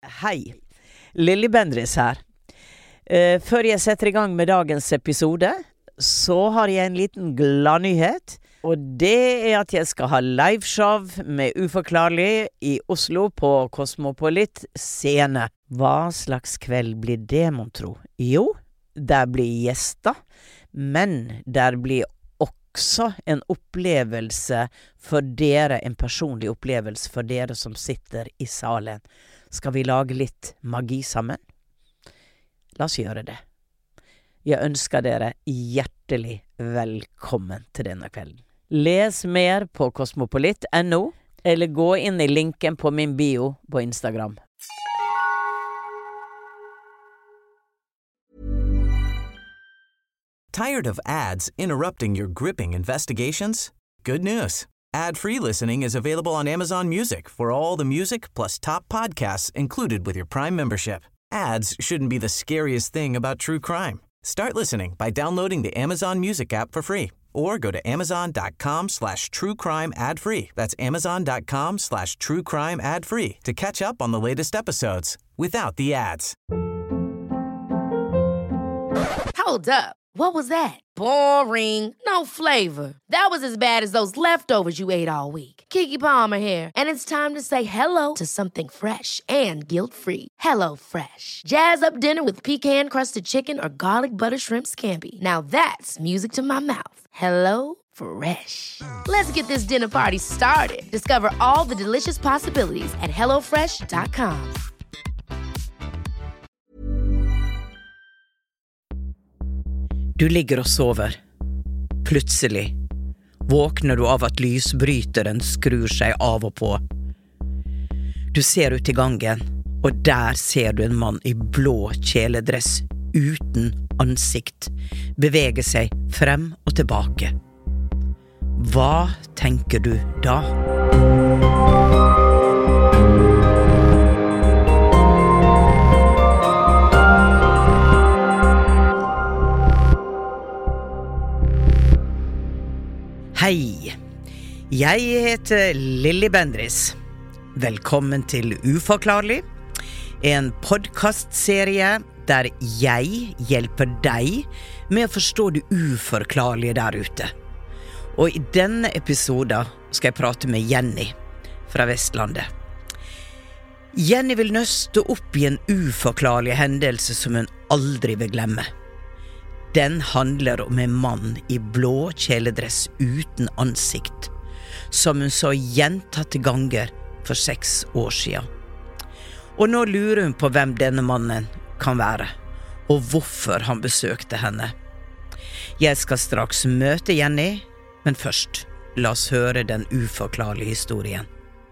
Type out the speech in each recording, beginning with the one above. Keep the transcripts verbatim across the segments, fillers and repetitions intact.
Hei, Lilly Bendriss her. Eh, før jeg setter i gang med dagens episode, så har jeg en liten gladnyhet. Og det er at jeg skal ha liveshow med Uforklarlig i Oslo på Cosmopolit scene. Hva slags kveld blir det, mon tro? Jo, der blir gjester, men der blir også en opplevelse for dere, en personlig opplevelse for dere som sitter i salen. Skal vi lage litt magi sammen? La oss gjøre det. Jeg ønsker dere hjertelig velkommen til denne kvelden. Les mer på cosmopolit punktum no, eller gå inn i linken på min bio på Instagram. Tired of ads interrupting your gripping investigations? Good news. Ad-free listening is available on Amazon Music for all the music plus top podcasts included with your Prime membership. Ads shouldn't be the scariest thing about true crime. Start listening by downloading the Amazon Music app for free or go to amazon.com slash true crime ad free. That's amazon.com slash true crime ad free to catch up on the latest episodes without the ads. Hold up. What was that? Boring. No flavor. That was as bad as those leftovers you ate all week. Keke Palmer here, and it's time to say hello to something fresh and guilt-free. Hello Fresh. Jazz up dinner with pecan-crusted chicken or garlic butter shrimp scampi. Now that's music to my mouth. Hello Fresh. Let's get this dinner party started. Discover all the delicious possibilities at hello fresh dot com. Du ligger og sover. Plutselig våkner du av at lysbryteren skrur seg av og på. Du ser ut i gangen, og der ser du en mann i blå kjeledress uten ansikt bevege seg frem og tilbake. Hva tenker du da? Hei, jeg heter Lilly Bendriss. Velkommen til Uforklarlig, en podcastserie der jeg hjelper deg med å forstå det uforklarlige der ute. Og i denne episoden skal jeg prate med Jenny fra Vestlandet. Jenny vil nøste opp i en uforklarlig hendelse som hun aldri vil glemme. Den handler om en mann i blå kjeledress uten ansikt, som hun så gjentatte ganger for seks år siden. Og nå lurer hun på hvem denne mannen kan være, og hvorfor han besøkte henne. Jeg skal straks møte Jenny, men først, la oss høre den uforklarlige historien.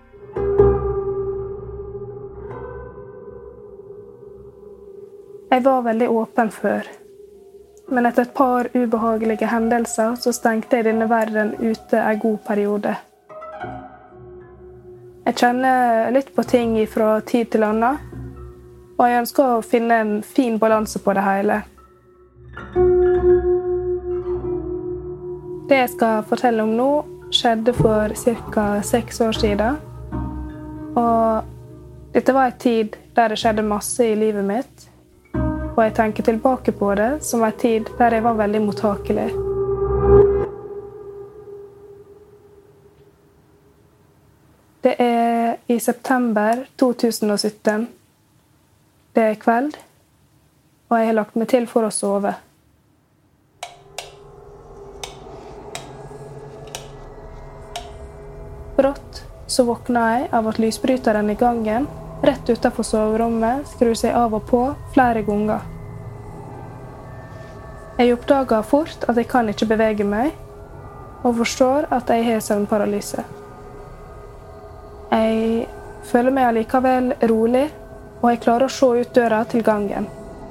Jeg var veldig åpen før. Men etter et par ubehagelige hendelser så stengte jeg denne verden ute en god periode. Jeg kjenner litt på ting fra tid til annen, og jeg ønsker å finne en fin balanse på det hele. Det jeg skal fortelle om nå skjedde for cirka seks år siden, og dette var en tid der det skjedde masse i livet mitt, og jeg tenker tilbake på det som en tid der jeg var veldig mottakelig. Det er i september to tusen og sytten. Det er kveld, og jeg har lagt meg til for å sove. Brått så våkner jeg av at lysbryteren i gangen rett utenfor soverommet skrur seg av og på flere ganger. Jeg oppdager fort at jeg kan ikke bevege meg, og forstår at jeg har søvnparalyse. Jeg føler meg allikevel rolig, og jeg klarer å se ut døra til gangen.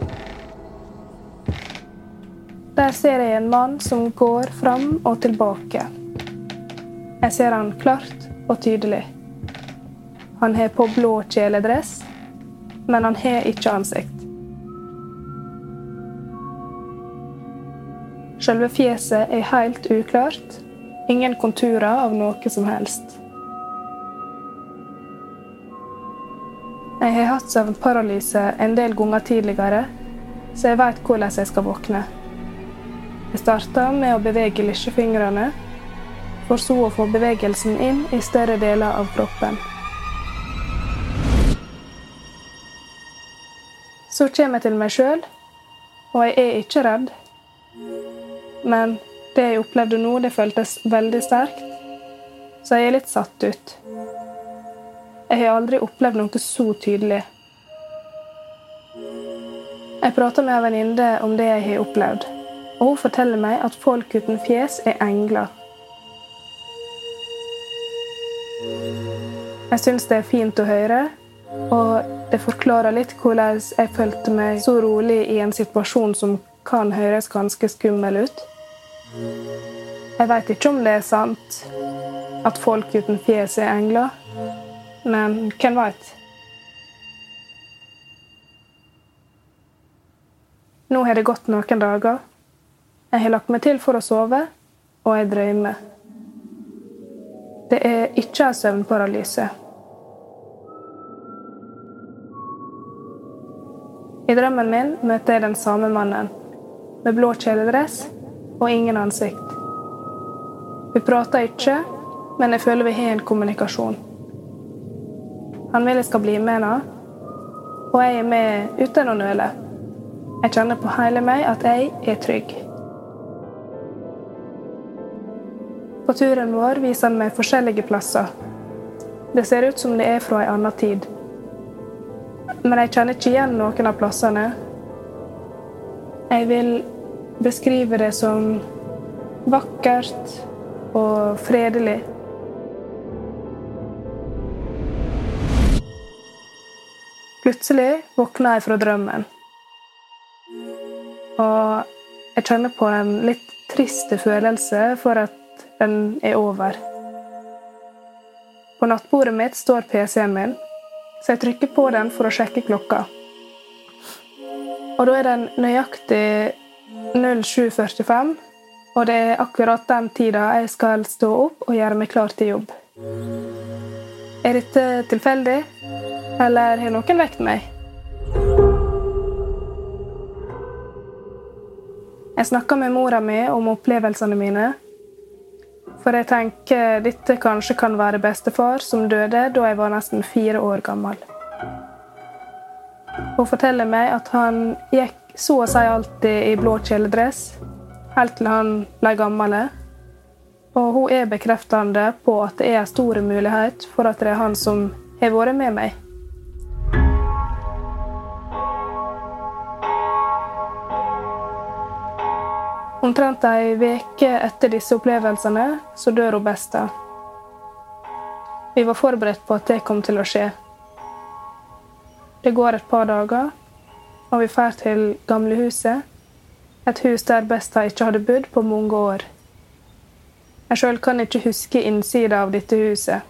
Der ser jeg en mann som går fram og tilbake. Jeg ser han klart og tydelig. Han har på blå kjeledress, men han har ikke ansikt. Selve fjeset er helt uklart, ingen konturer av noe som helst. Jeg har hatt søvnparalyse en del ganger tidligere, så jeg vet hvordan jeg skal våkne. Jeg startet med å bevege lillefingrene, for så å få bevegelsen inn i større deler av kroppen. Så kommer jeg til meg selv, og jeg er ikke redd. Men det jeg opplevde nå, det føltes veldig sterkt, så jeg er litt satt ut. Jeg har aldri opplevd noe så tydelig. Jeg prater med en venninne om det jeg har opplevd, og hun forteller meg at folk uten fjes er engler. Jeg synes det er fint å høre, og det forklarer litt hvordan jeg følte meg så rolig i en situasjon som kan høres ganske skummel ut. Jeg vet ikke om det er sant at folk uten fjes er engler, men hvem vet? Nå har det gått noen dager. Jeg har lagt meg til for å sove, og jeg drømmer. Det er ikke en søvnparalyse. I drømmen min møter jeg den samme mannen, med blå kjeledress og ingen ansikt. Vi prater ikke, men jeg føler vi har en kommunikasjon. Han vil jeg skal bli med nå, og jeg er med uten å nøle. Jeg kjenner på hele meg at jeg er trygg. På turen vår viser han meg forskjellige plasser. Det ser ut som det er fra en annen tid. Men jeg kjenner ikke igjen noen av plassene. Jeg vil beskrive det som vakkert og fredelig. Plutselig våkner jeg fra drømmen. Og jeg kjenner på en litt triste følelse for at den er over. På nattbordet mitt står P C-en min, så jeg trykker på den for å sjekke klokka. Og da er den nøyaktig null sju førtifem, og det er akkurat den tida jeg skal stå opp og gjøre meg klar til jobb. Er dette tilfeldig, eller har noen vekt meg? Jeg snakker med mora mi om opplevelsene mine, for jeg tenker dette kanskje kan være bestefar som døde da jeg var nesten fire år gammel. Hun forteller meg at han gikk så å si alltid i blå kjeledress, helt til han ble gammel. Og hun er bekreftende på at det er en stor mulighet for at det er han som har vært med meg. Omtrent en veke etter disse opplevelsene, så dør hun besta. Vi var forberedt på at det kom til å skje. Det går et par dager, og vi fer til gamlehuset, et hus der besta ikke hadde bodd på mange år. Jeg selv kan ikke huske innsiden av dette huset.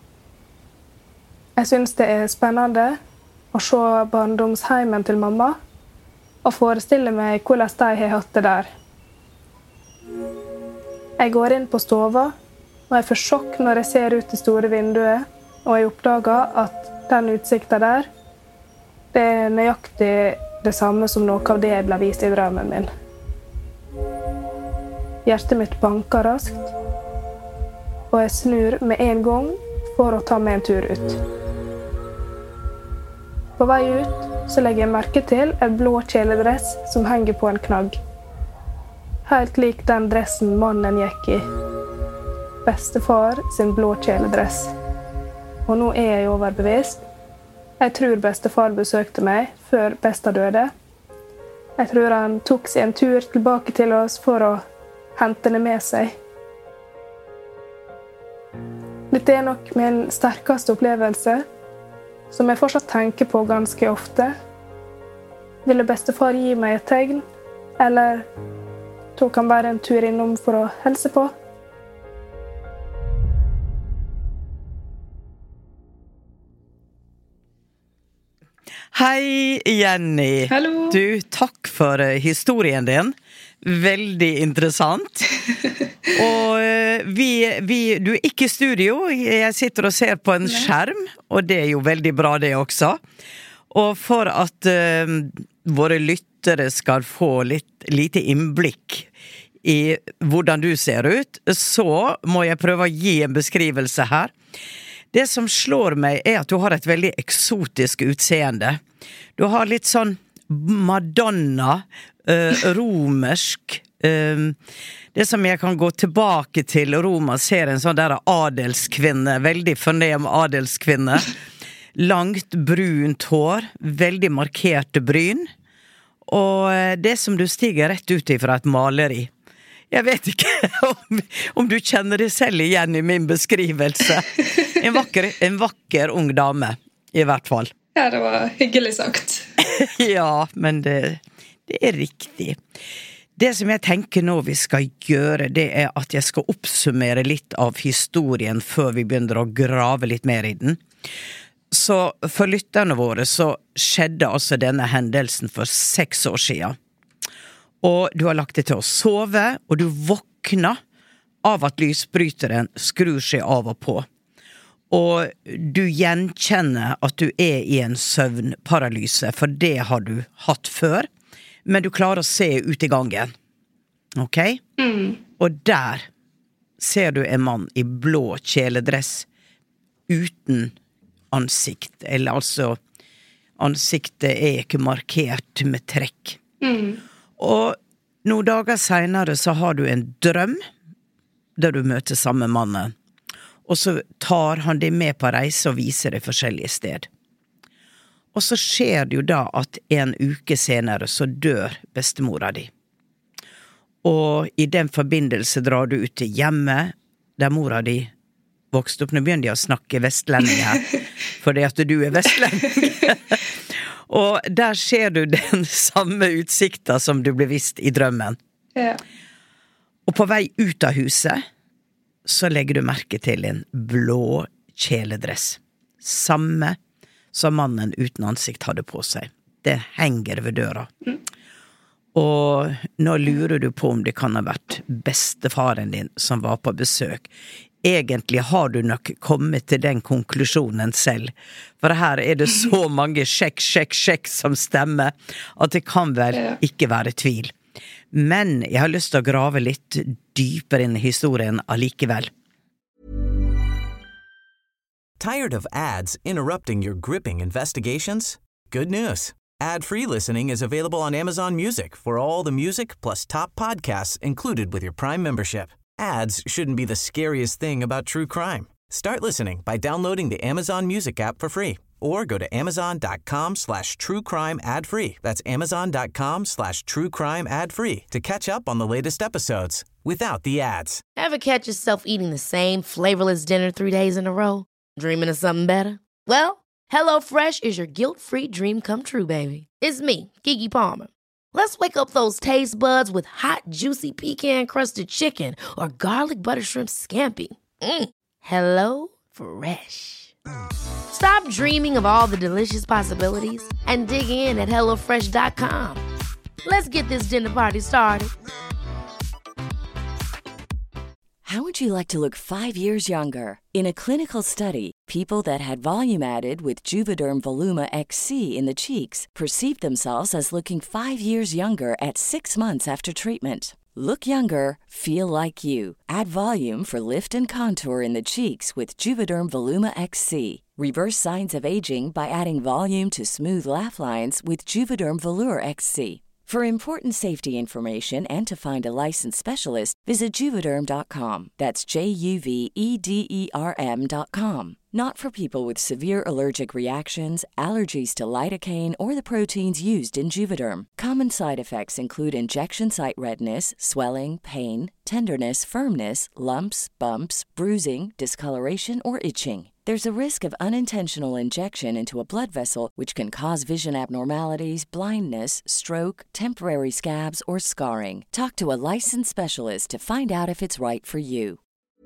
Jeg synes det er spennende å se barndomsheimen til mamma, og forestille meg hvordan de har hatt det der. Jeg går inn på stova, og jeg får sjokk når jeg ser ut det store vinduet, og jeg oppdager at den utsikten der, det er nøyaktig det samme som noe av det jeg ble vist i drømmen min. Hjertet mitt banker raskt, og jeg snur med en gang for å ta meg en tur ut. På vei ut så legger jeg merke til en blå kjeledress som henger på en knagg. Helt lik den dressen mannen gikk i. Bestefar sin blå kjeledress. Og nå er jeg overbevist. Jeg tror bestefar besøkte meg før besta døde. Jeg tror han tok seg en tur tilbake til oss for å hente henne med seg. Dette er nok min sterkeste opplevelse, som jeg fortsatt tenker på ganske ofte. Ville bestefar gi meg et tegn, eller tok han bare en tur innom for å helse på? Hei, Jenny. Hallo. Du, takk for historien din. Veldig interessant. Og vi, vi, du er ikke i studio, jeg sitter og ser på en skjerm, og det er jo veldig bra det også. Og for at uh, våre lyttere skal få litt lite innblikk i hvordan du ser ut, så må jeg prøve å gi en beskrivelse her. Det som slår meg er at du har et veldig eksotisk utseende. Du har litt sånn Madonna, uh, romersk, uh, det som jeg kan gå tilbake til Roma, ser en sånn der adelskvinne, veldig fornem adelskvinne, langt brunt hår, veldig markerte bryn, og det som du stiger rett ut ifra et maleri. Jeg vet ikke om, om du kjenner det selv igjen i min beskrivelse. En vakker, en vakker ung dame, i hvert fall. Ja, det var hyggelig sagt. Ja, men det, det er riktig. Det som jeg tenker nå vi skal gjøre, det er at jeg skal oppsummere litt av historien før vi begynner å grave litt mer i den. Så for lytterne våre så skjedde altså denne hendelsen for seks år siden. Og du har lagt det til å sove, og du våkner av at lysbryteren skrur seg av og på. Og du gjenkjenner at du er i en søvnparalyse, for det har du hatt før, men du klarer å se ut i gangen. Ok? Mm. Og der ser du en mann i blå kjeledress uten ansikt, eller altså ansiktet er ikke markert med trekk. Mm. Og noen dager senere så har du en drøm der du møter samme mannen, og så tar han deg med på reise og viser deg forskjellige sted. Og så skjer det jo da at en uke senere så dør bestemora di. Og i den forbindelse drar du ut til hjemmet der mora di vokste opp. Nå begynner de å snakke vestlending her, fordi at du er vestlending. Og der ser du den samme utsikta som du ble vist i drømmen. Ja. Og på vei ut av huset, så legger du merke til en blå kjeledress. Samme som mannen uten ansikt hadde på seg. Det henger ved døra. Mm. Og nå lurer du på om det kan ha vært bestefaren din som var på besøk. Egentlig har du nok kommet til den konklusjonen selv, for her er det så mange sjekk, sjekk, sjekk som stemmer, at det kan vel ikke være tvil. Men jeg har lyst til å grave litt dypere inn i historien allikevel. Tired of ads interrupting your gripping investigations? Good news. Ad-free listening is available on Amazon Music for all the music plus top podcasts included with your Prime membership. Ads shouldn't be the scariest thing about true crime. Start listening by downloading the Amazon Music app for free or go to amazon.com slash true crime ad free. That's amazon.com slash true crime ad free to catch up on the latest episodes without the ads. Ever catch yourself eating the same flavorless dinner three days in a row? Dreaming of something better? Well, HelloFresh is your guilt-free dream come true, baby. It's me, Keke Palmer. Let's wake up those taste buds with hot, juicy pecan-crusted chicken or garlic butter shrimp scampi. Mm. Hello Fresh. Stop dreaming of all the delicious possibilities and dig in at hello fresh dot com. Let's get this dinner party started. How would you like to look five years younger? In a clinical study, people that had volume added with Juvederm Voluma X C in the cheeks perceived themselves as looking five years younger at six months after treatment. Look younger, feel like you. Add volume for lift and contour in the cheeks with Juvederm Voluma X C. Reverse signs of aging by adding volume to smooth laugh lines with Juvederm Volure X C. For important safety information and to find a licensed specialist, visit Juvederm dot com. That's J U V E D E R M dot com. Not for people with severe allergic reactions, allergies to lidocaine, or the proteins used in Juvederm. Common side effects include injection site redness, swelling, pain, tenderness, firmness, lumps, bumps, bruising, discoloration, or itching. There's a risk of unintentional injection into a blood vessel, which can cause vision abnormalities, blindness, stroke, temporary scabs, or scarring. Talk to a licensed specialist to find out if it's right for you.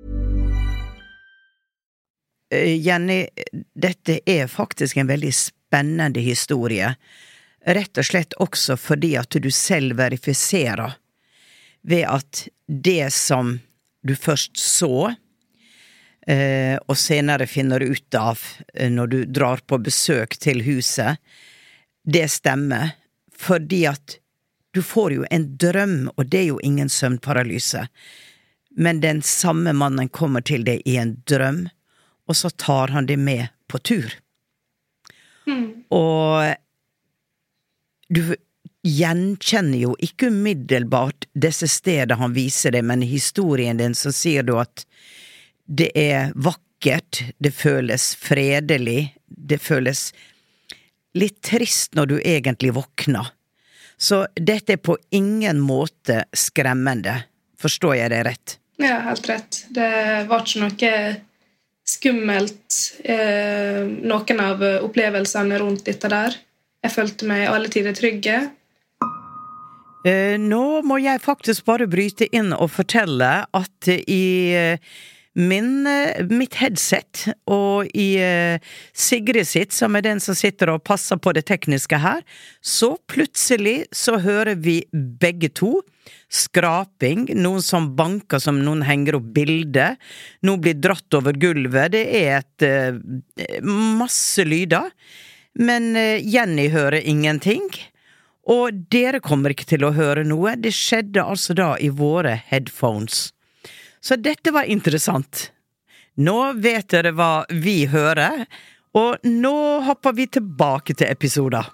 Jenny, dette er faktisk en veldig spennende historie. Rett og slett også fordi at du selv verifiserer ved at det som du først så, eh, og senere finner ut av eh, når du drar på besøk til huset, det stemmer, fordi at du får jo en drøm, og det er jo ingen søvnparalyse. Men den samme mannen kommer til deg i en drøm, og så tar han deg med på tur. Mm. Og du gjenkjenner jo ikke umiddelbart disse stedene han viser deg, men i historien din så sier du at det er vakkert, det føles fredelig, det føles litt trist når du egentlig våkner. Så dette er på ingen måte skremmende. Forstår jeg det rett? Ja, helt rett. Det var ikke noe skummelt, eh, noen av opplevelsene rundt dette der. Jeg følte meg alle tider trygge. Eh, nå må jeg faktisk bare bryte inn og fortelle at i min, mitt headset og i Sigrid sitt, som er den som sitter og passer på det tekniske her, så plutselig så hører vi begge to skraping, noen som banker, som noen henger opp bilder, noen blir dratt over gulvet, det er et masse lyder, men Jenny hører ingenting. Og dere kommer ikke til å høre noe. Det skjedde altså da i våre headphones. Så dette var interessant. Nå vet dere hva vi hører, og nå hopper vi tilbake til episoder.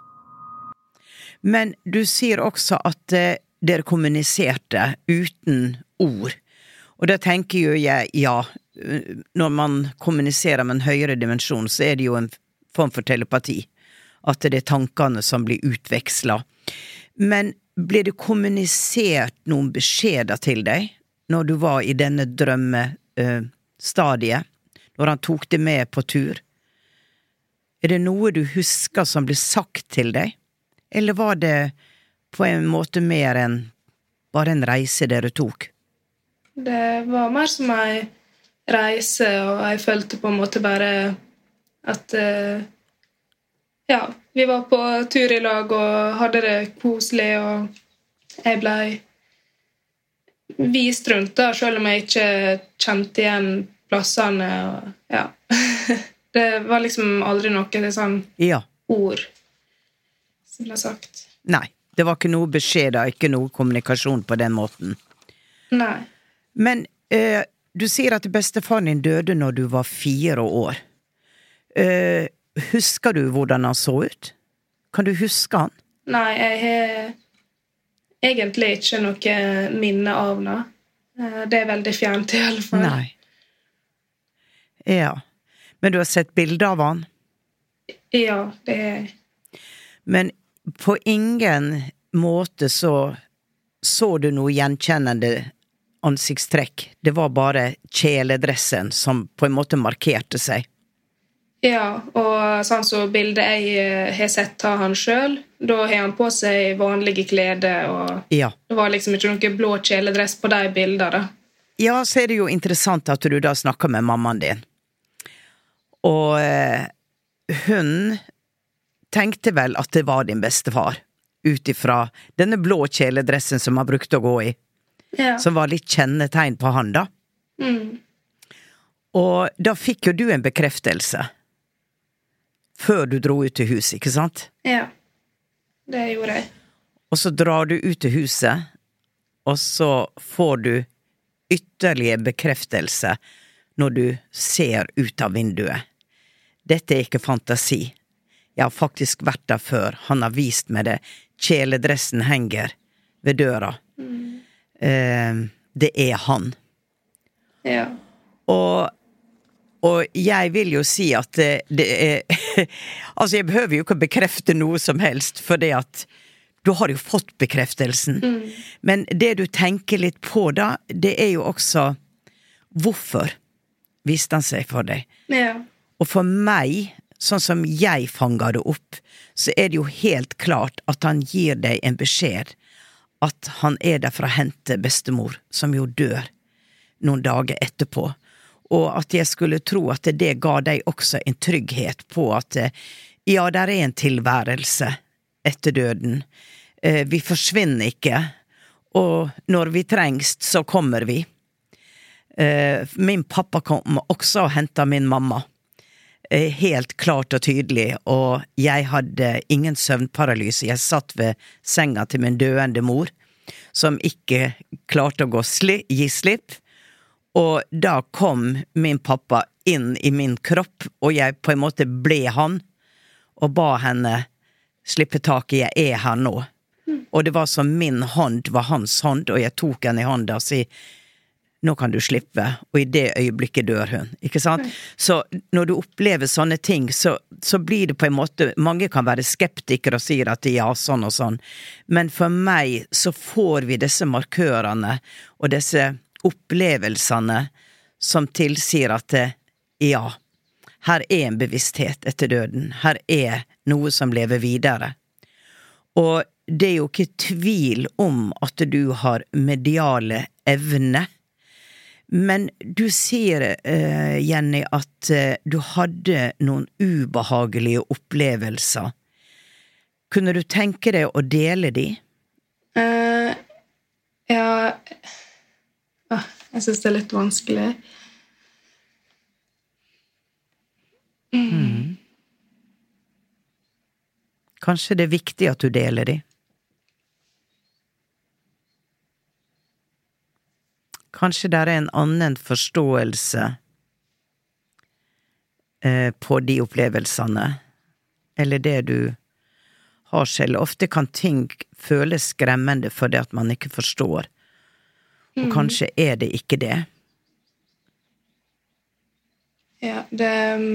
Men du sier også at eh, dere kommuniserte uten ord. Og da tenker jo jeg, ja, når man kommuniserer med en høyere dimensjon, så er det jo en form for telepati. At det er tankene som blir utvekslet. Men ble det kommunisert noen beskjeder til deg når du var i denne drømmestadiet, når han tok deg med på tur? Er det noe du husker som ble sagt til deg? Eller var det på en måte mer enn bare en reise dere tok? Det var mer som en reise, og jeg følte på en måte bare at... Uh Ja, vi var på tur i lag og hadde det koselig, og jeg ble vist rundt da, selv om jeg ikke kjente igjen plassene. Og, ja. Det var liksom aldri noe sånn ja. ord som ble sagt. Nei, det var ikke noe beskjeder, ikke noe kommunikasjon på den måten. Nei. Men eh, du sier at bestefaren din døde når du var fire år. Eh, Husker du hvordan han så ut? Kan du huske han? Nei, jeg har egentlig ikke noe minne av det. Det er veldig fjernt i alle fall. Nei. Ja. Men du har sett bilder av han? Ja, det er jeg. Men på ingen måte så så du noe gjenkjennende ansiktstrekk. Det var bare kjeledressen som på en måte markerte seg. Ja, og sånn så bildet jeg har sett av han selv, da har han på seg vanlige kleder, og ja. Det var liksom ikke noen blå kjeledress på de bildene. Ja, så er det jo interessant at du da snakker med mammaen din. Og eh, hun tenkte vel at det var din bestefar, utifra denne blå kjeledressen som han brukte å gå i, ja. Som var litt kjennetegn på han da. Mm. Og da fikk jo du en bekreftelse før du dro ut til huset, ikke sant? Ja, det gjorde jeg. Og så drar du ut til huset, og så får du ytterligere bekreftelse når du ser ut av vinduet. Dette er ikke fantasi. Jeg har faktisk vært der før. Han har vist meg det. Kjeledressen henger ved døra. Mm. Eh, det er han. Ja. Og Og jeg vil jo si at det, det er altså jeg behøver jo ikke bekrefte noe som helst, for det at du har jo fått bekreftelsen. Mm. Men det du tenker litt på da, det er jo også hvorfor viste han seg for deg. Ja. Og for meg, sånn som jeg fanger det opp, så er det jo helt klart at han gir deg en beskjed at han er der for å hente bestemor, som jo dør noen dager etterpå. Og at jeg skulle tro at det ga deg også en trygghet på at ja, der er en tilværelse etter døden. Vi forsvinner ikke, og når vi trengst, så kommer vi. Eh, min pappa kom også og hentet min mamma. Eh, helt klart og tydelig, og jeg hadde ingen søvnparalyse. Jeg satt ved senga til min døende mor, som ikke klarte å gå sli, gi slipp. Og da kom min pappa inn i min kropp, og jeg på en måte ble han, og ba henne slippe tak i, jeg er her nå. Mm. Og det var som min hånd var hans hånd, og jeg tok henne i hånda og si, nå kan du slippe, og i det øyeblikket dør hun, ikke sant? Mm. Så når du opplever sånne ting, så, så blir det på en måte, mange kan være skeptikere og sier at ja, sånn og sånn, men for meg så får vi disse markørene, og disse opplevelsene som tilsier at ja, her er en bevissthet etter døden, her er noe som lever videre. Og det er jo ikke tvil om at du har mediale evne, men du sier, uh, Jenny, at uh, du hadde noen ubehagelige opplevelser. Kunne du tenke deg å dele de? Uh, ja, ah, jeg synes det er litt vanskelig. Mm. Mm. Kanskje det er viktig at du deler de? Kanskje det er en annen forståelse eh, på de opplevelsene, eller det du har selv. Ofte kan ting føles skremmende for det at man ikke forstår, og mm. kanskje er det ikke det. Ja, det...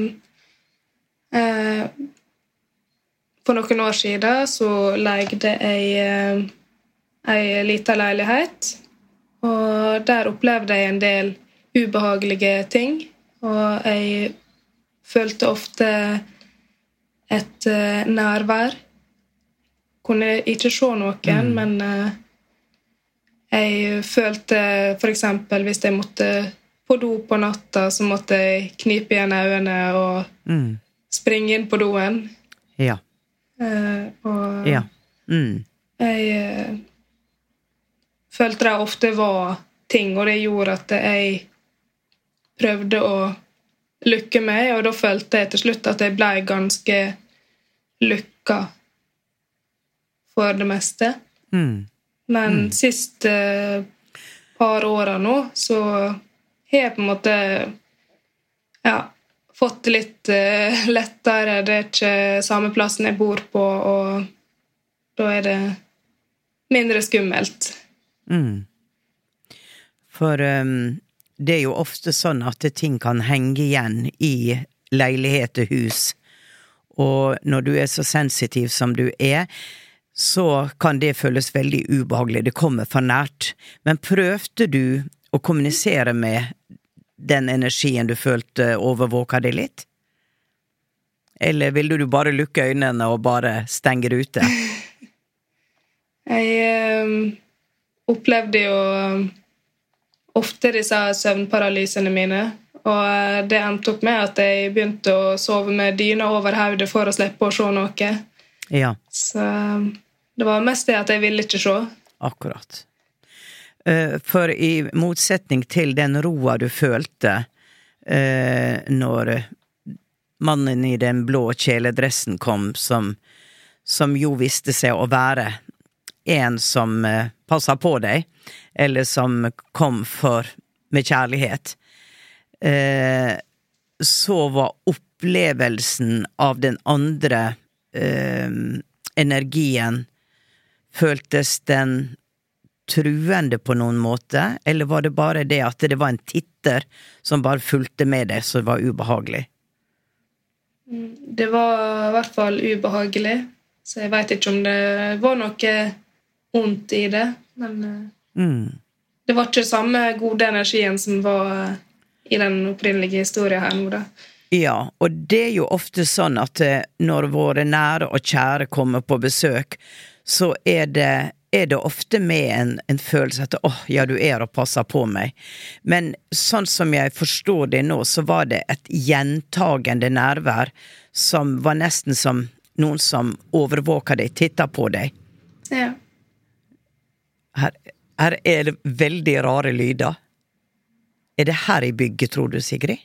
Eh, for noen år siden så leide jeg en liten leilighet, og der opplevde jeg en del ubehagelige ting, og jeg følte ofte et uh, nærvær. Kunne ikke se noen, mm. men uh, jeg følte for eksempel hvis jeg måtte på do på natta, så måtte jeg knipe igjen øynene og mm. springe inn på doen. Ja. Uh, og ja. Mm. jeg... Uh, følte det ofte var ting, og det gjorde at jeg prøvde å lykke meg, og da følte jeg til slutt at jeg ble ganske lykka for det meste. Mm. Men mm. siste par årene nå, så har jeg på en måte ja, fått det litt uh, lettere. Det er ikke samme plassen jeg bor på, og da er det mindre skummelt. Mm. For um, det er jo ofte sånn at ting kan henge igjen i leilighet og hus, og når du er så sensitiv som du er, så kan det føles veldig ubehagelig, det kommer for nært. Men prøvde du å kommunisere med den energien du følte overvåka det litt? Eller ville du bare lukke øynene og bare stenge det ute? Jeg... Um opplevde jo ofte disse søvnparalysene mine, og det endte opp med at jeg begynte å sove med dyna over hodet for å slippe å se noe. Ja. Så det var mest det at jeg ville ikke se. Akkurat. For i motsetning til den roa du følte når mannen i den blå kjeledressen kom, som, som jo visste seg å være en som eh, passer på deg, eller som kom for med kjærlighet, eh, så var opplevelsen av den andre eh, energien, føltes den truende på noen måte, eller var det bare det at det var en titter som bare fulgte med deg, så det var ubehagelig? Det var i hvert fall ubehagelig, så jeg vet ikke om det var noe ondt i det, men mm. det var ikke samme gode energien som var i den opprinnelige historien her nå da. Ja, og det er jo ofte sånn at når våre nære og kjære kommer på besøk, så er det, er det ofte med en, en følelse at åh, ja, du er og passer på meg. Men sånn som jeg forstår det nå, så var det et gjentagende nærvær som var nesten som noen som overvåker deg, titter på deg. Ja. Her, Her er det veldig rare lyder. Er det her i bygget, tror du, Sigrid?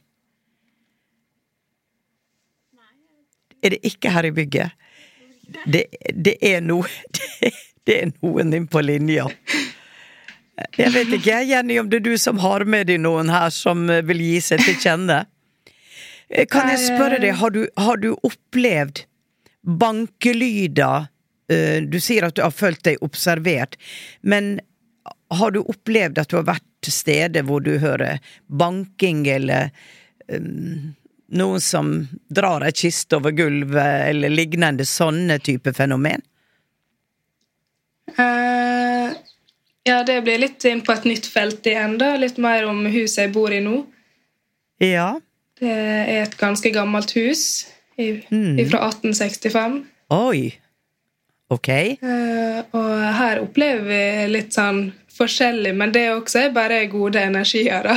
Er det ikke her i bygget? Det, det er noe det, det er noen inn på linja. Jeg vet ikke, Jenny, om det er du som har med deg noen her som vil gi seg til kjenne. Kan jeg spørre deg, har du, har du opplevd bankelyder? Du sier at du har følt deg observert, men har du opplevd at du har vært til stede hvor du hører banking eller um, noen som drar et kist over gulvet eller lignende sånne type fenomen? Uh, ja, det blir litt inn på et nytt felt igjen da, litt mer om huset jeg bor i nå. Ja. Det er et ganske gammelt hus i, mm. fra atten sekstifem. Oi, ok. Uh, og her opplever vi litt sånn forskjellig, men det også er bare gode energier da.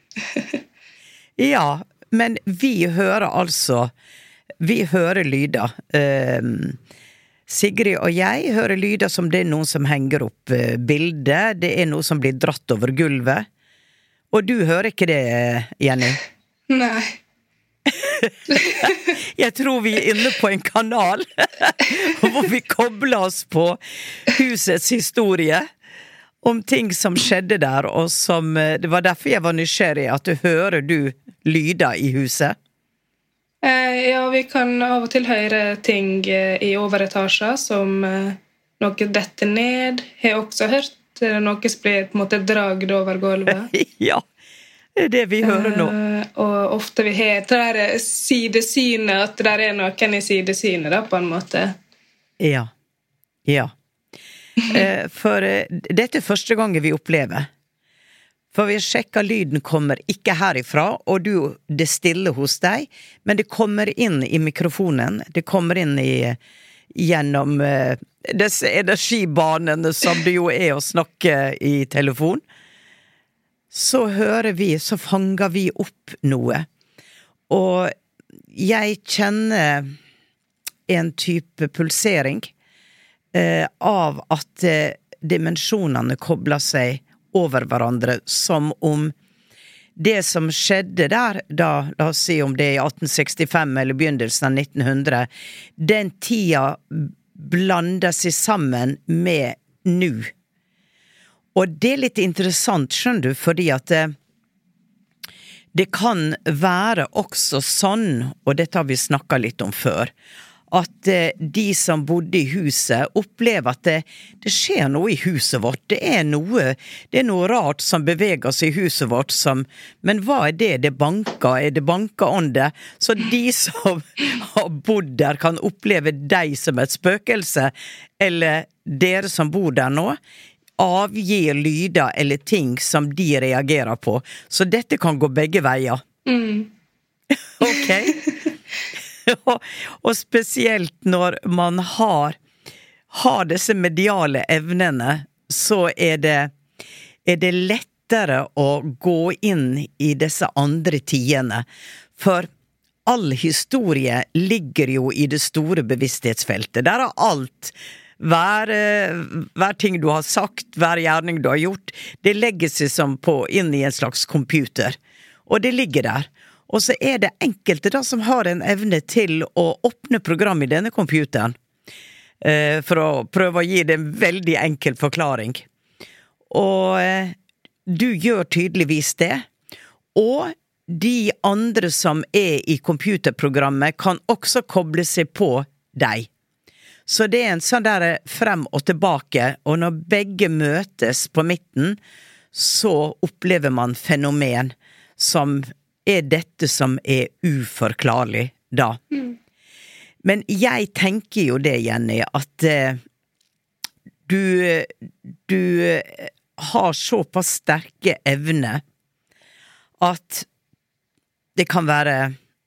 Ja, men vi hører altså, vi hører lyder. Uh, Sigrid og jeg hører lyder som det er noen som henger opp uh, bildet, det er noe som blir dratt over gulvet. Og du hører ikke det, Jenny? Nei. Jeg tror vi er inne på en kanal hvor vi kobler oss på husets historie om ting som skjedde der, og som, det var derfor jeg var nysgjerrig, at du hører du lyder i huset? Eh, ja, vi kan av og til høre ting i overetasjer som eh, noe detter ned. Jeg har også hørt eh, noe som blir på en måte dragd over gulvet. Ja, det er det vi hører nå. Uh, og ofte vi har det der sidesynet, at det er noen i sidesynet da, på en måte. Ja, ja. uh, for uh, dette er første gangen vi opplever. For vi sjekker lyden kommer ikke herifra, og du, det er stille hos deg, men det kommer inn i mikrofonen, det kommer inn i, gjennom uh, disse energibanene som det jo er å snakke i telefon. Så hører vi, så fanger vi opp noe. Og jeg kjenner en type pulsering eh, av at eh, dimensjonene kobler seg over hverandre, som om det som skjedde der, da, la oss si om det er i atten sekstifem eller begynnelsen av nitten hundre, den tida blander seg sammen med nu. Og det er litt interessant, skjønner du, fordi at det, det kan være også sånn, og dette har vi snakket litt om før, at de som bodde i huset opplever at det, det skjer noe i huset vårt. Det er noe, det er noe rart som beveger seg i huset vårt, som, men hva er det? Det banker, er det bankeånde? Så de som har bodd der kan oppleve deg som et spøkelse, eller dere som bor der nå, avgir lyder eller ting som de reagerer på. Så dette kan gå begge veier. Mm. Ok. og, og spesielt når man har, har disse mediale evnene, så er det, er det lettere å gå inn i disse andre tidene. For all historie ligger jo i det store bevissthetsfeltet. Der er alt Hver, hver ting du har sagt, hver gjerning du har gjort, det legger seg som på inn i en slags computer. Og det ligger der. Og så er det enkelte da som har en evne til å åpne program i denne computeren. Eh, for å prøve å gi det en veldig enkel forklaring. Og eh, du gjør tydeligvis det. Og de andre som er i computerprogrammet kan også koble seg på deg. Så det er en sånn der frem og tilbake, og når begge møtes på midten, så opplever man fenomen som er dette som er uforklarlig da. Mm. Men jeg tenker jo det, Jenny, at eh, du, du har såpass sterke evner at det kan være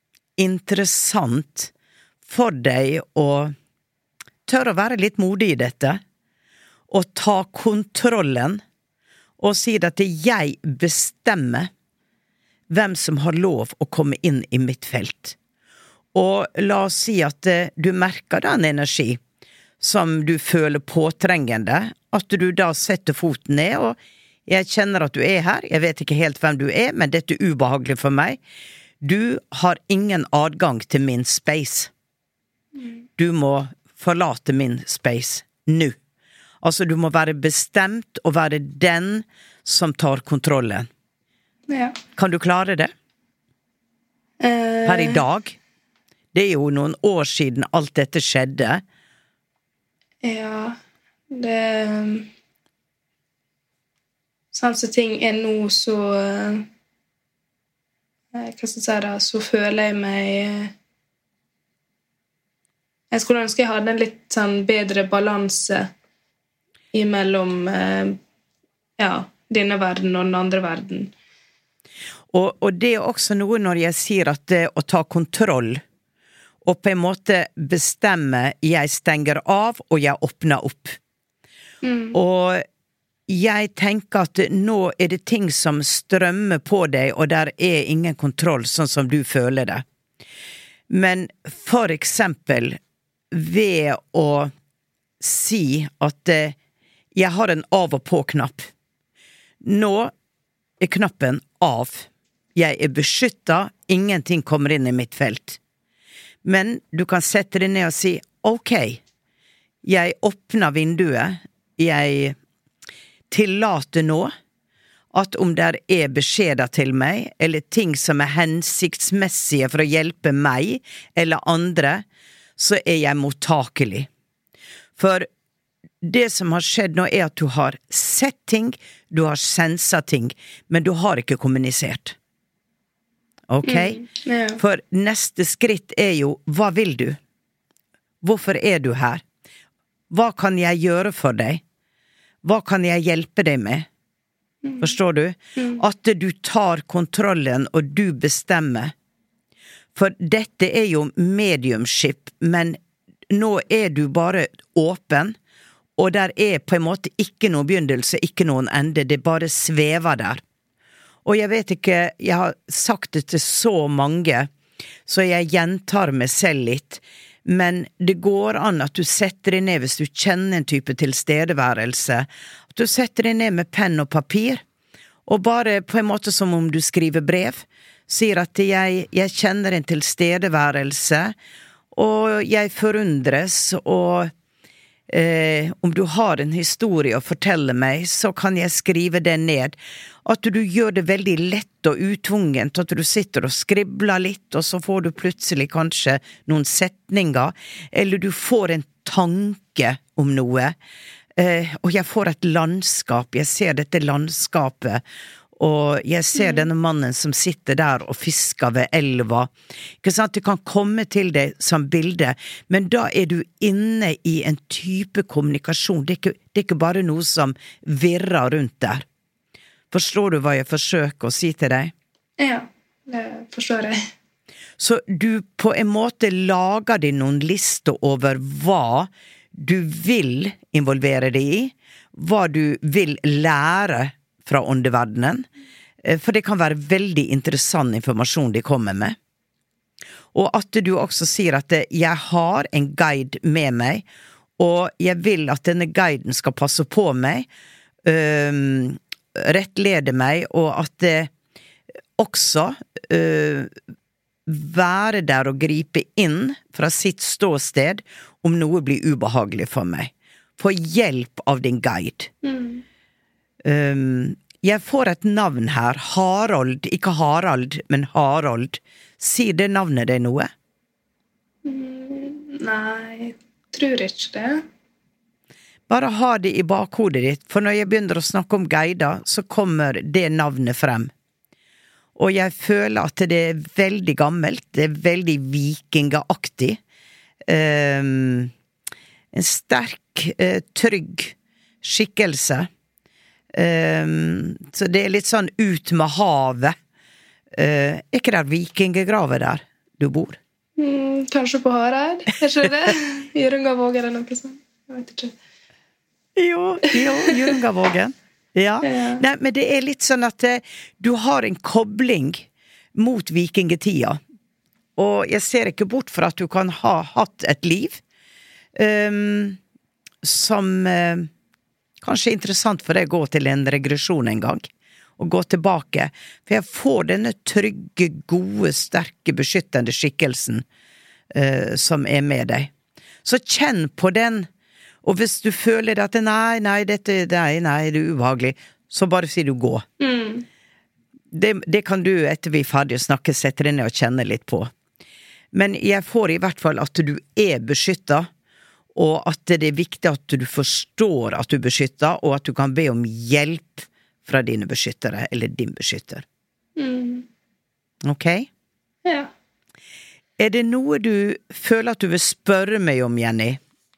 interessant for deg å tør å være litt modig i dette, og ta kontrollen, og si at jeg bestemmer hvem som har lov å komme inn i mitt felt. Og la oss si at du merker den energi, som du føler påtrengende, at du da setter foten ned, og jeg kjenner at du er her, jeg vet ikke helt hvem du er, men dette er ubehagelig for meg. Du har ingen adgang til min space. Du må forlate min space nu. Altså, du må være bestemt og være den som tar kontrollen. Ja. Kan du klare det? Eh, Per i dag? Det er jo noen år siden alt dette skjedde. Ja, det... Sånn som ting er nå, så... Hva skal jeg si da? Så føler jeg meg... Jeg skulle ønske jeg hadde en litt sånn bedre balanse imellom ja, denne verden og den andre verden. Og, og det er også noe når jeg sier at det å ta kontroll, og på en måte bestemme, jeg stenger av, og jeg åpner opp. Mm. Og jeg tenker at nå er det ting som strømmer på deg, og der er ingen kontroll, sånn som du føler det. Men for eksempel, ved å si at eh, jeg har en av og på knapp. Nå er knappen av. Jeg er beskyttet, ingenting kommer inn i mitt felt. Men du kan sette deg ned og si, ok, jeg åpner vinduet, jeg tillater nå at om der er beskjeder til meg, eller ting som er hensiktsmessige for å hjelpe meg eller andre, så er jeg mottakelig. For det som har skjedd nå er at du har sett ting, du har senset ting, men du har ikke kommunisert. Ok? Mm, ja. For neste skritt er jo, hva vil du? Hvorfor er du her? Hva kan jeg gjøre for deg? Hva kan jeg hjelpe deg med? Mm. Forstår du? Mm. At du tar kontrollen og du bestemmer. For dette er jo mediumship, men nå er du bare åpen, og der er på en måte ikke noen begynnelse, ikke noen ende, det bare svever der. Og jeg vet ikke, jeg har sagt det til så mange, så jeg gjentar meg selv litt, men det går an at du setter deg ned hvis du kjenner en type tilstedeværelse, at du setter deg ned med penn og papir, og bare på en måte som om du skriver brev, sier at jeg, jeg kjenner en tilstedeværelse, og jeg forundres, og eh, om du har en historie å fortelle meg, så kan jeg skrive det ned. At du gjør det veldig lett og utvungent, at du sitter og skribler litt, og så får du plutselig kanskje noen setninger, eller du får en tanke om noe. Eh, og jeg får et landskap, jeg ser dette landskapet, og jeg ser mm. denne mannen som sitter der og fisker ved elva. Ikke sant? Det kan komme til deg som bilde, men da er du inne i en type kommunikasjon. Det er ikke, det er ikke bare noe som virrer rundt der. Forstår du hva jeg forsøker å si til deg? Ja, det forstår jeg. Så du på en måte lager deg noen lister over hva du vil involvere deg i, hva du vil lære fra åndeverdenen, for det kan være veldig interessant informasjon de kommer med. Og at du også sier at jeg har en guide med meg, og jeg vil at denne guiden skal passe på meg, øh, rettlede meg, og at det også øh, være der og gripe inn fra sitt ståsted om noe blir ubehagelig for meg. Få hjelp av din guide. Mm. Um, jeg får et navn her, Harald, ikke Harald, men Harald. Sier det navnet deg noe? Mm, nei, tror ikke det. Bare ha det i bakhodet ditt, for når jeg begynner å snakke om guider, så kommer det navnet frem. Og jeg føler at det er veldig gammelt, det er veldig vikingaaktig. Um, en sterk, uh, trygg skikkelse. Um, så det er litt sånn ut med havet. Uh, er ikke det vikingegraver der du bor? Mm, kanskje på Hareid, er ikke det? Hjørungavågen eller noe sånt, jeg vet ikke. Jo, jo, Hjørungavågen. Ja. ja, nei, men det er litt sånn at uh, du har en kobling mot vikingetida, og jeg ser ikke bort fra at du kan ha hatt et liv. Um, som eh, kanskje er interessant for deg å gå til en regresjon en gang, og gå tilbake, for jeg får denne trygge, gode, sterke, beskyttende skikkelsen eh, som er med deg. Så kjenn på den, og hvis du føler at nei, nei, dette, nei, nei, det er ubehagelig, så bare sier du gå. Mm. Det, det kan du, etter vi er ferdig å snakke, sette deg ned og kjenne litt på. Men jeg får i hvert fall at du er beskyttet, og at det er viktig at du forstår at du er beskyttet, og at du kan be om hjelp fra dine beskyttere, eller din beskytter. Mm. Ok? Ja. Er det noe du føler at du vil spørre meg om, Jenny?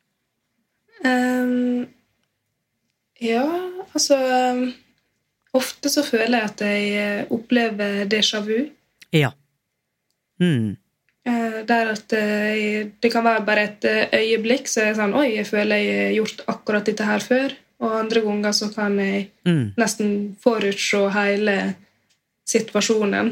Um, ja, altså um, ofte så føler jeg at jeg opplever déjà vu. Ja. Mm. Uh, der at uh, det kan være bare et uh, øyeblikk, så er jeg sånn, oi, jeg føler jeg har gjort akkurat dette her før, og andre ganger så kan jeg mm. nesten forutse hele situasjonen.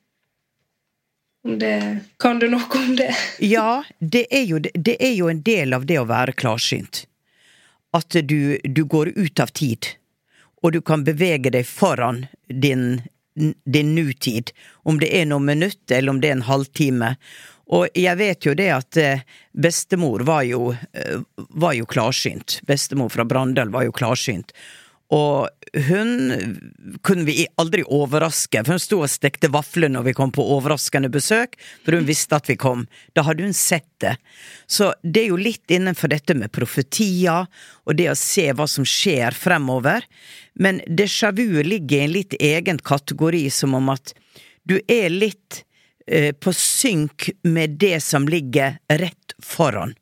Det, kan du noe om det? Ja, det er, jo, det er jo en del av det å være klarsynt. At du, du går ut av tid, og du kan bevege deg foran din, din nutid, om det er noen minutt, eller om det er en halvtime. Og jeg vet jo det at bestemor var jo, var jo klarsynt. Bestemor fra Brandal var jo klarsynt. Og hun kunne vi aldri overraske, for hun stod og stekte vafler når vi kom på overraskende besøk, for hun visste at vi kom. Da hadde hun sett det. Så det er jo litt innenfor dette med profetia, og det å se hva som skjer fremover. Men déjà vu ligger i en litt egen kategori, som om at du er litt eh, på synk med det som ligger rett foran.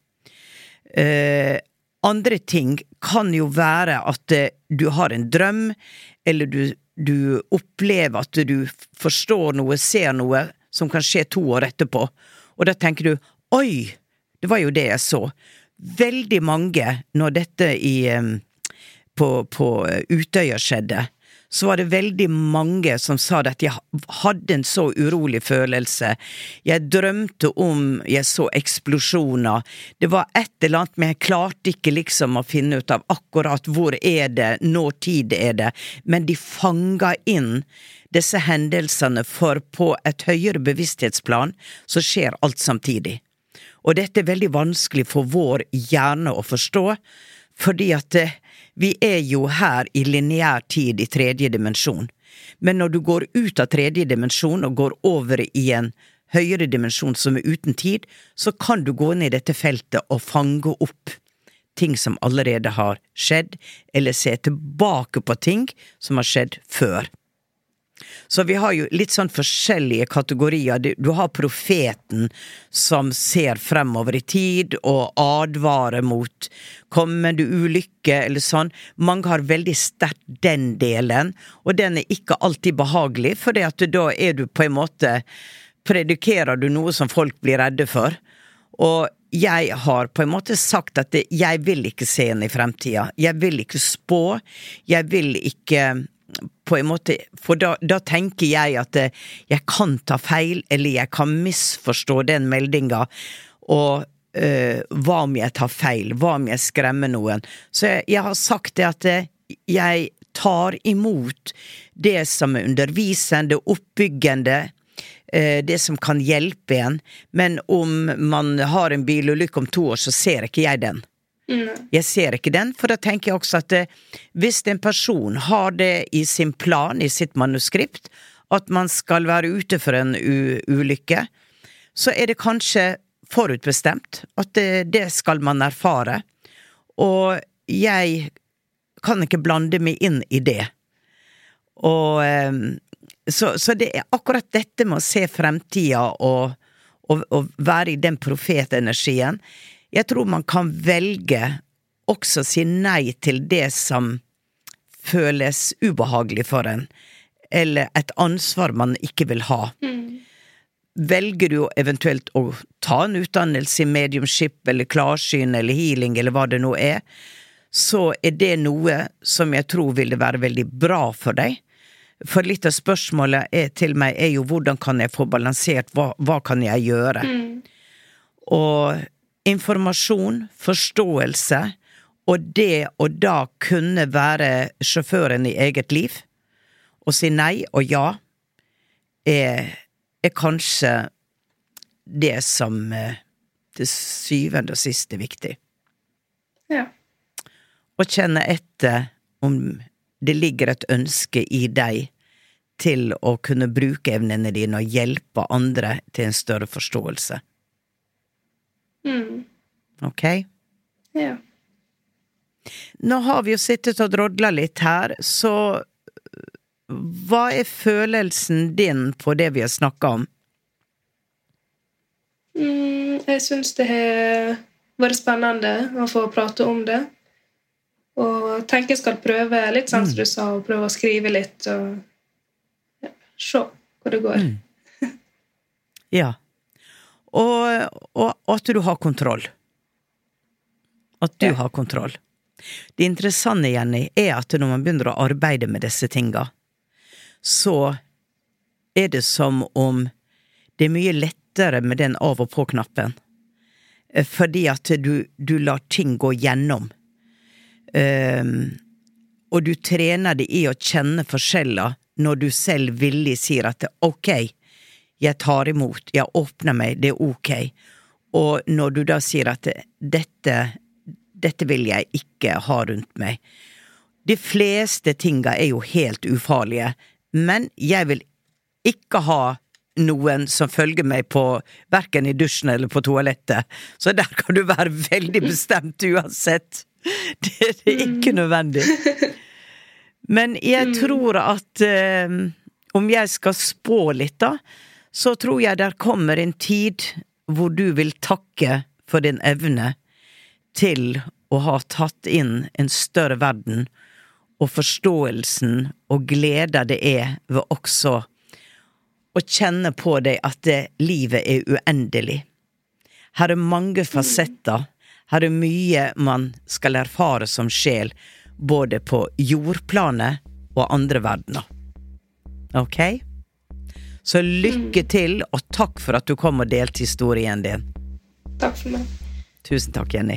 Eh, Andre ting kan jo være at du har en drøm, eller du, du opplever at du forstår noe, ser noe som kan skje to år etterpå. Og da tenker du, oi, det var jo det jeg så. Veldig mange, når dette i, på, på Utøya skjedde, så var det veldig mange som sa at jeg hadde en så urolig følelse. Jeg drømte om, jeg så eksplosjoner. Det var et eller annet, men jeg klarte ikke liksom å finne ut av akkurat hvor er det, når tid er det. Men de fanga inn disse hendelsene, for på et høyere bevissthetsplan så skjer alt samtidig. Og dette er veldig vanskelig for vår hjerne å forstå, fordi at vi er jo her i lineær tid i tredje dimensjon. Men når du går ut av tredje dimensjon og går over i en høyere dimensjon som er uten tid, så kan du gå inn i dette feltet og fange opp ting som allerede har skjedd, eller se tilbake på ting som har skjedd før. Så vi har jo litt sånn forskjellige kategorier. Du har profeten som ser fremover i tid og advarer mot kommende ulykke eller sånn. Mange har veldig sterkt den delen, og den er ikke alltid behagelig, for det at da er du på en måte, predikerer du noe som folk blir redde for. Og jeg har på en måte sagt at jeg vil ikke se inn i fremtiden. Jeg vil ikke spå. Jeg vil ikke på en måte, for da, da tenker jeg at jeg kan ta feil, eller jeg kan misforstå den meldinga, og øh, hva om jeg tar feil, hva om jeg skremmer noen. Så jeg, jeg har sagt det at jeg tar imot det som er undervisende, oppbyggende, øh, det som kan hjelpe en, men om man har en bilulykke om to år, så ser ikke jeg den. Jeg ser ikke den, for da tenker jeg også at eh, hvis en person har det i sin plan, i sitt manuskript, at man skal være ute for en ulykke, så er det kanskje forutbestemt at det, det skal man erfare. Og jeg kan ikke blande meg inn i det. Og eh, så, så det er akkurat dette med å se fremtiden og, og, og være i den profetenergien. Jeg tror man kan velge også å si nei til det som føles ubehagelig for en, eller et ansvar man ikke vil ha. Mm. Velger du eventuelt å ta en utdannelse i mediumship, eller klarsyn, eller healing, eller hva det nå er, så er det noe som jeg tror vil være veldig bra for deg. For litt av spørsmålet er, til meg er jo, hvordan kan jeg få balansert, hva, hva kan jeg gjøre? Mm. Og informasjon, forståelse Og det å da kunne være sjåføren i eget liv, og si nei og ja, er, er kanskje det som eh, til syvende og sist er viktig. Ja. Og kjenne etter om det ligger et ønske i deg til å kunne bruke evnene dine og hjelpe andre til en større forståelse. Mm. Ok? Ja. Nå har vi jo sittet og drodlet litt her, så hva er følelsen din på det vi har snakket om? Mm, jeg synes det har vært spennende å få prate om det. Og tenker jeg skal prøve litt, sånn som du sa, og prøve å skrive litt, og ja, se hvor det går. Mm. Ja. Og, og, og at du har kontroll. At du Ja. har kontroll. Det interessante, Jenny, er at når man begynner å arbeide med disse tinga, så er det som om det er mye lettere med den av og på-knappen. Fordi at du, du lar ting gå gjennom. Um, og du trener det i å kjenne forskjeller når du selv villig sier at ok, jeg tar imot, jeg åpner meg, det er ok. Og når du da sier at dette, dette vil jeg ikke ha rundt meg. De fleste tinga er jo helt ufarlige, men jeg vil ikke ha noen som følger meg på hverken i dusjen eller på toalettet. Så der kan du være veldig bestemt uansett. Det, det er ikke nødvendig. Men jeg tror at eh, om jeg skal spå litt da, så tror jeg der kommer en tid hvor du vil takke for din evne til å ha tatt inn en større verden, og forståelsen og glede det er ved også å kjenne på deg at det, livet er uendelig. Her er mange fasetter, her er mye man skal erfare som sjel, både på jordplanet og andre verdener. Ok? Så lykke til, og takk for at du kom og delte historien din. Takk for meg. Tusen takk, Jenny.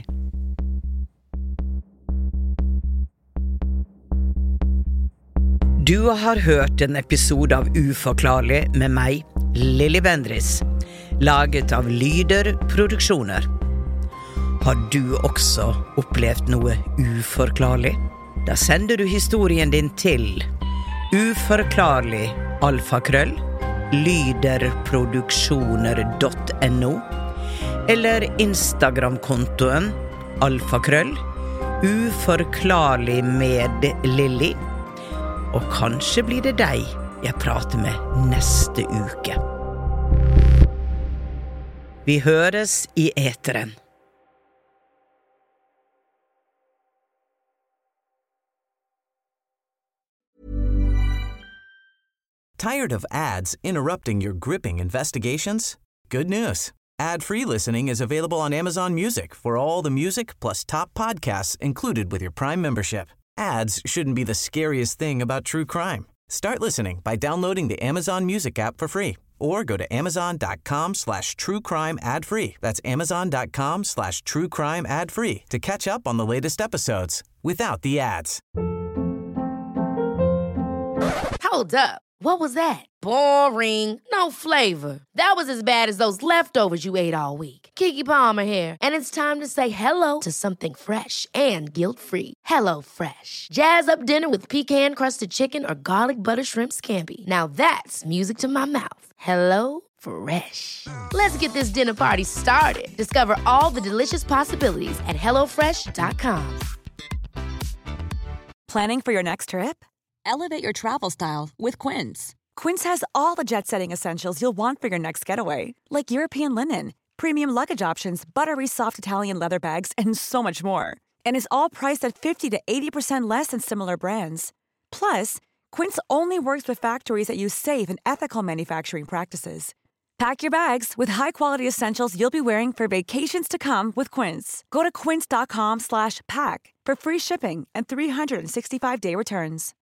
Du har hørt en episode av Uforklarlig med meg, Lilly Bendriss, laget av Lyder Produksjoner. Har du også opplevd noe uforklarlig? Da sender du historien din til uforklarlig alfakrøll lyderproduksjoner punktum no eller Instagram-kontoen alfakrøll uforklarlig med Lilly. Og kanskje blir det deg jeg prater med neste uke. Vi høres i eteren. Tired of ads interrupting your gripping investigations? Good news. Ad-free listening is available on Amazon Music for all the music plus top podcasts included with your Prime membership. Ads shouldn't be the scariest thing about true crime. Start listening by downloading the Amazon Music app for free or go to amazon.com slash true crime ad free. That's amazon.com slash true crime ad free to catch up on the latest episodes without the ads. Hold up. What was that? Boring. No flavor. That was as bad as those leftovers you ate all week. Keke Palmer here, and it's time to say hello to something fresh and guilt-free. Hello Fresh. Jazz up dinner with pecan-crusted chicken or garlic butter shrimp scampi. Now that's music to my mouth. Hello Fresh. Let's get this dinner party started. Discover all the delicious possibilities at hello fresh dot com. Planning for your next trip? Elevate your travel style with Quince. Quince has all the jet-setting essentials you'll want for your next getaway, like European linen, premium luggage options, buttery soft Italian leather bags, and so much more. And is all priced at fifty to eighty percent less than similar brands. Plus, Quince only works with factories that use safe and ethical manufacturing practices. Pack your bags with high-quality essentials you'll be wearing for vacations to come with Quince. Go to quince.com slash pack for free shipping and three sixty-five day returns.